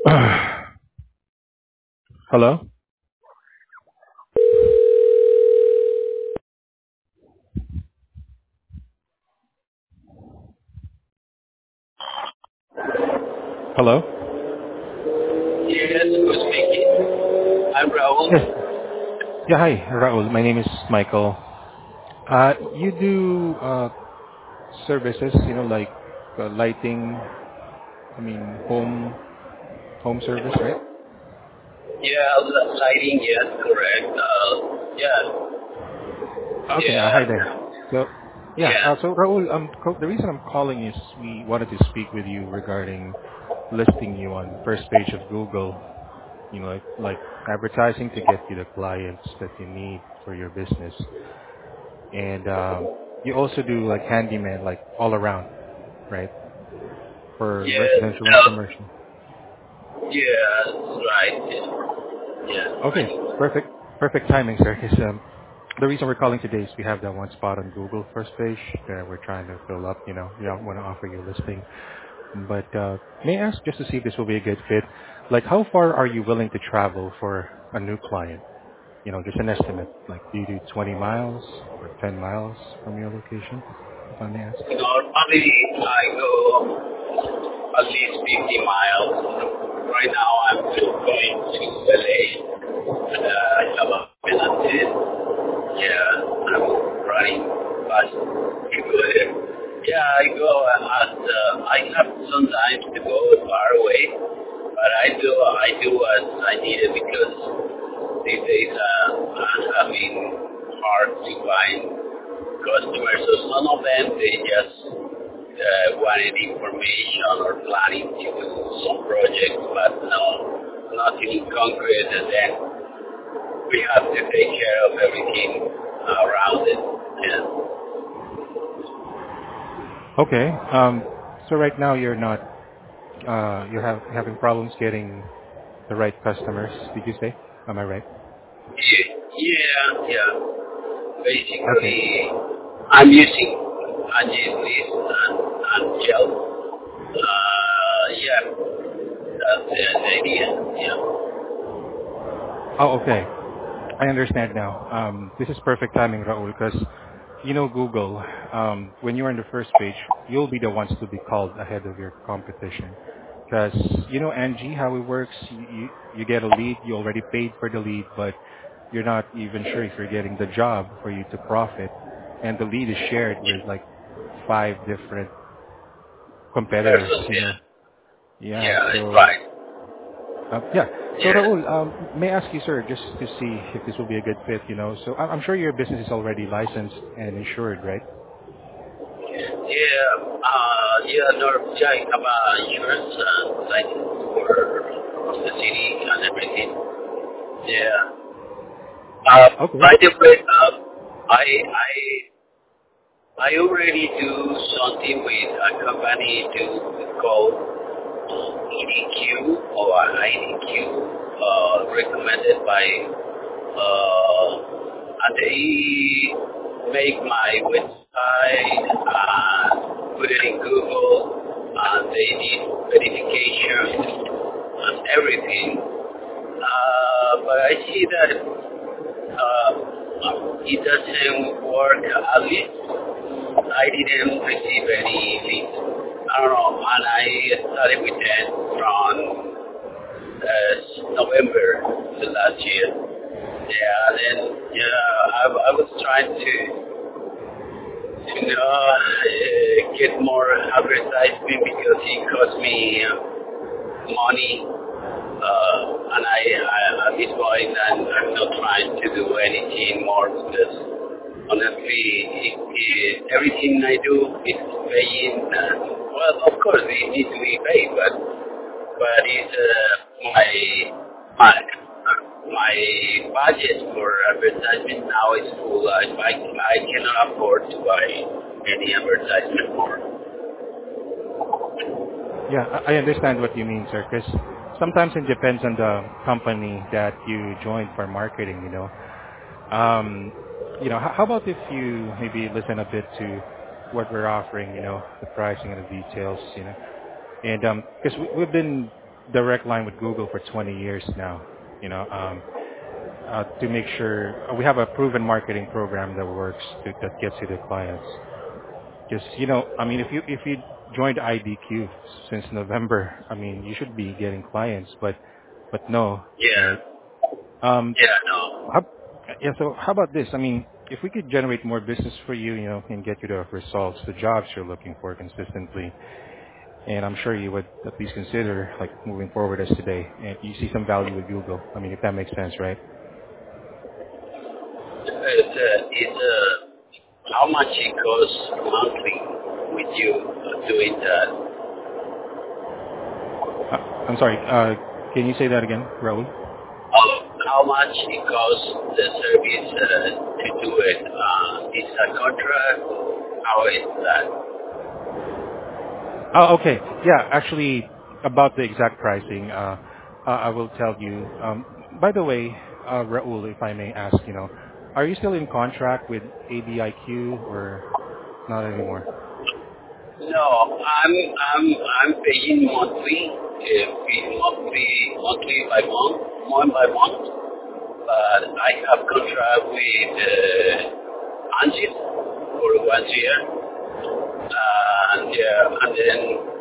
Hello? Hello? Yes, who's speaking? I'm Yes. Raul. Yeah, hi, Raul. My name is Michael. You do services, like lighting, home service, right? Yeah, lighting, yes, correct. Yeah, Okay, hi there. yeah, So, yeah, yeah, so Raul, the reason I'm calling is we wanted to speak with you regarding listing you on first page of Google, like advertising to get you the clients that you need for your business. And you also do like handyman, like all around, right? For yeah, residential and commercial. yeah, that's right. Yeah, yeah, Okay, right. perfect. Perfect timing, sir. 'Cause, the reason we're calling today is we have that one spot on Google first page that we're trying to fill up. We don't want to offer you a listing. But may I ask, just to see if this will be a good fit, like how far are you willing to travel for a new client? Just an estimate. Like, do you do 20 miles or 10 miles from your location, if I may ask? Normally, I go at least 50 miles. Right now, I'm just going to LA. I have a penalty. Yeah, I'm running fast. You go there. Yeah, I go I have sometimes to go far away, but I do as I need it because these days I'm having hard to find customers. So some of them they just wanted information or planning to do some projects, but no, nothing concrete, and then we have to take care of everything around it. Yeah. Okay. So right now you're not, having problems getting the right customers, did you say? Am I right? Yeah, yeah. Okay. Basically, I'm using Angelis and Gel. Yeah, that's the idea. Yeah. Oh, okay. I understand now. This is perfect timing, Raul, because Google, when you're on the first page, you'll be the ones to be called ahead of your competition. Because Angie, how it works, you get a lead, you already paid for the lead, but you're not even sure if you're getting the job for you to profit. And the lead is shared with like five different competitors, Person, yeah. Yeah, Yeah, it's so right. yeah. So Yeah. Raul, may I ask you, sir, just to see if this will be a good fit, So I'm sure your business is already licensed and insured, right? Yeah, yeah, I have insurance license for the city and everything. Yeah. Okay. By the way, I already do something with a company called EDQ or IDQ, recommended by, and they make my website and put it in Google, and they need verification and everything. But I see that it doesn't work. At least I didn't receive any leads. I don't know, and I started with them from November the last year. Yeah, then I was trying to get more advertisement because it cost me money. And at this point, I'm not trying to do anything more because honestly, everything I do is paying. Well, of course, it needs to be paid, but it's my budget for advertisement now is full. I cannot afford to buy any advertisement more. Yeah, I understand what you mean, sir, because sometimes it depends on the company that you join for marketing. How about if you maybe listen a bit to what we're offering, the pricing and the details, and because we've been direct line with Google for 20 years now. To make sure we have a proven marketing program that works that gets you the clients. Just I mean, if you joined IDQ since November, I mean, you should be getting clients, but no, Yeah. right? Um, Yeah, no. how, yeah. So how about this? I mean, if we could generate more business for you, and get you the results, the jobs you're looking for consistently, and I'm sure you would at least consider like moving forward as today, and you see some value with Google. I mean, if that makes sense, right? How much it costs monthly with you doing that? Uh, I'm sorry. Can you say that again, Raul? How much it costs the service to do it? Is a contract? How is that? Oh, okay. Yeah, actually, about the exact pricing, I will tell you. By the way, Raul, if I may ask, are you still in contract with ABIQ or not anymore? No, I'm paying monthly, monthly by month by month. But I have contract with Angie for 1 year, and then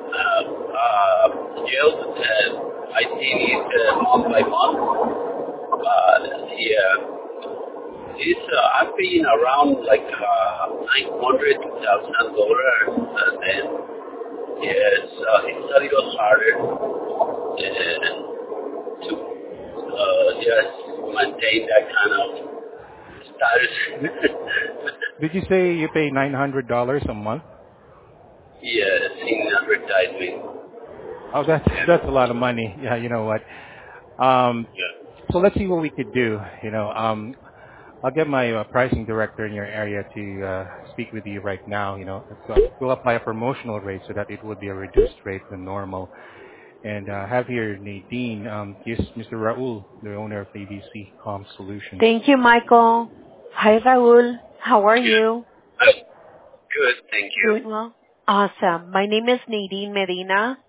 Jill, I think it's month by month. But yeah, I'm paying around like $900,000, and then yes, it's a little harder to just maintain that kind of status. Did, did you say you pay $900 a month? Yes, in advertising. Oh, that's a lot of money. Yeah, you know what? Um, Yeah. so let's see what we could do. I'll get my pricing director in your area to speak with you right now. We'll apply a promotional rate so that it would be a reduced rate than normal. And have here Nadine, yes, Mr. Raul, the owner of ABC Com Solutions. Thank you, Michael. Hi, Raul. How are Yeah. you? Good, thank you. Doing well. Awesome. My name is Nadine Medina.